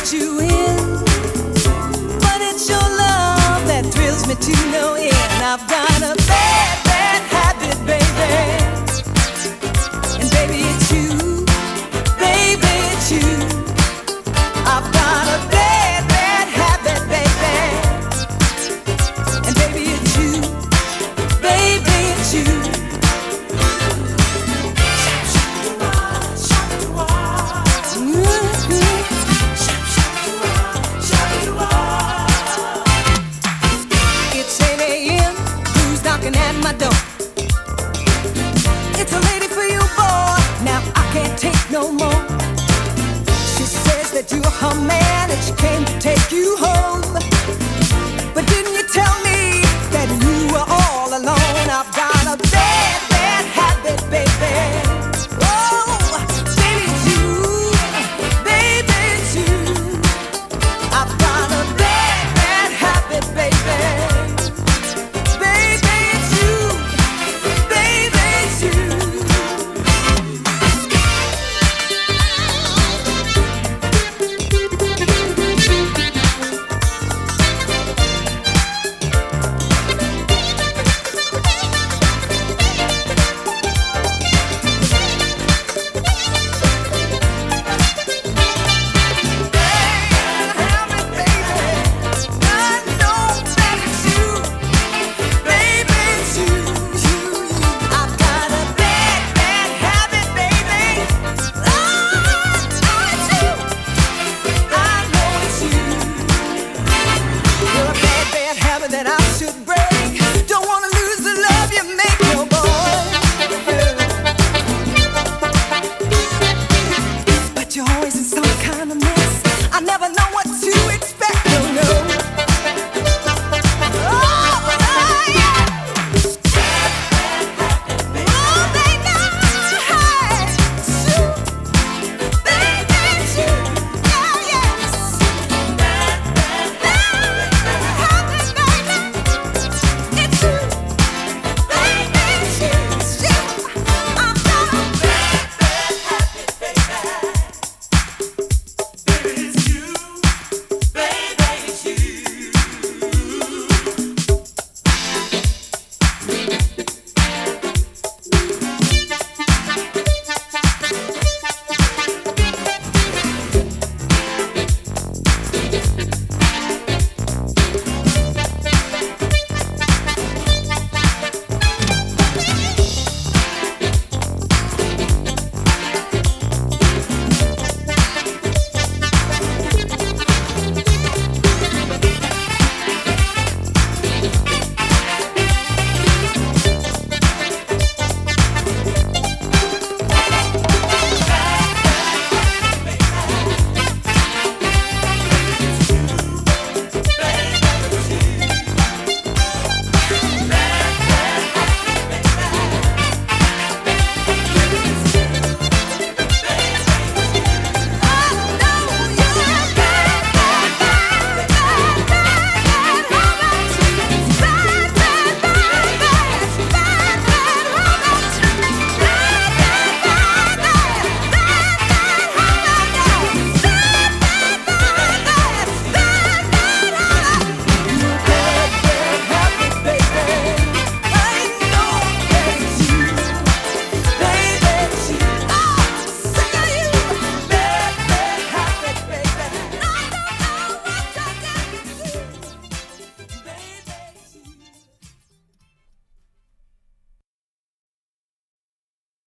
you in, but it's your love that thrills me to no end. I've got a bad, bad habit, baby, and baby it's you, baby it's you. I've got a bad, bad habit, baby, and baby it's you, baby it's you. At my door, it's a lady for you, boy. Now I can't take no more. She says that you're her man.